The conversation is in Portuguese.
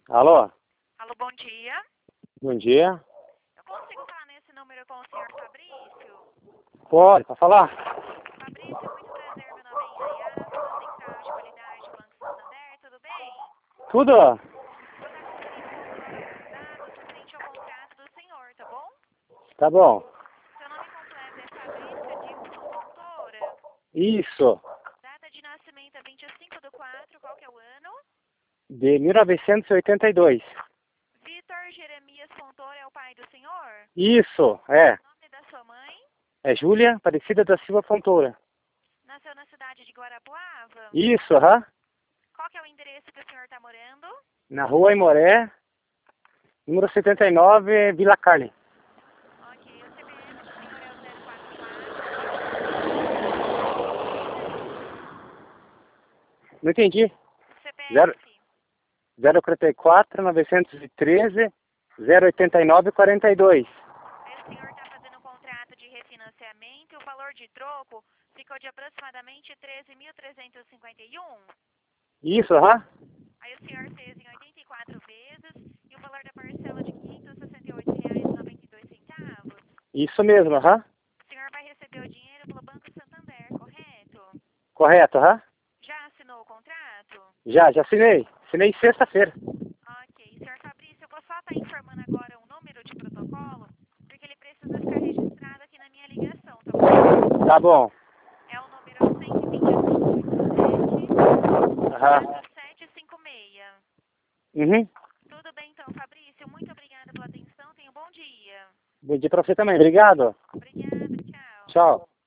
Alô? Alô, bom dia. Bom dia. Eu consigo falar nesse número com o senhor Fabrício? Pode falar? Fabrício, muito prazer, meu nome é Yaya, sou da Central de Qualidade do Banco Santander, tudo bem? Tudo? Vou estar conferindo alguns dados referente ao contrato do senhor, tá bom? Tá bom. Seu nome completo é Fabrício Dilson Fontoura. Isso. Data de nascimento é 25/4, qual que é o ano? De 1982. Vitor Jeremias Fontoura é o pai do senhor? Isso, é. Nome da sua mãe? É Júlia Aparecida da Silva Fontoura. Nasceu na cidade de Guarapuava? Isso, aham. Qual que é o endereço que o senhor está morando? Na rua Imoré, número 79, Vila Carne. Ok, o CPF do senhor é o 044. Não entendi. CPF. 044 913 089 42. Aí o senhor está fazendo um contrato de refinanciamento e o valor de troco ficou de aproximadamente 13.351. Isso, aham. Aí o senhor fez em 84 vezes e o valor da parcela de R$ 568,92. Isso mesmo, aham. O senhor vai receber o dinheiro pelo Banco Santander, correto? Correto, aham. Já assinou o contrato? Já assinei. Assinei sexta-feira. Ok. Senhor Fabrício, eu vou só estar informando agora um número de protocolo, porque ele precisa ficar registrado aqui na minha ligação, tá bom? Tá bom. É o número 12587 Aham. 4756. Uhum. Tudo bem então, Fabrício? Muito obrigada pela atenção. Tenha um bom dia. Bom dia pra você também. Obrigado. Obrigada, tchau. Tchau.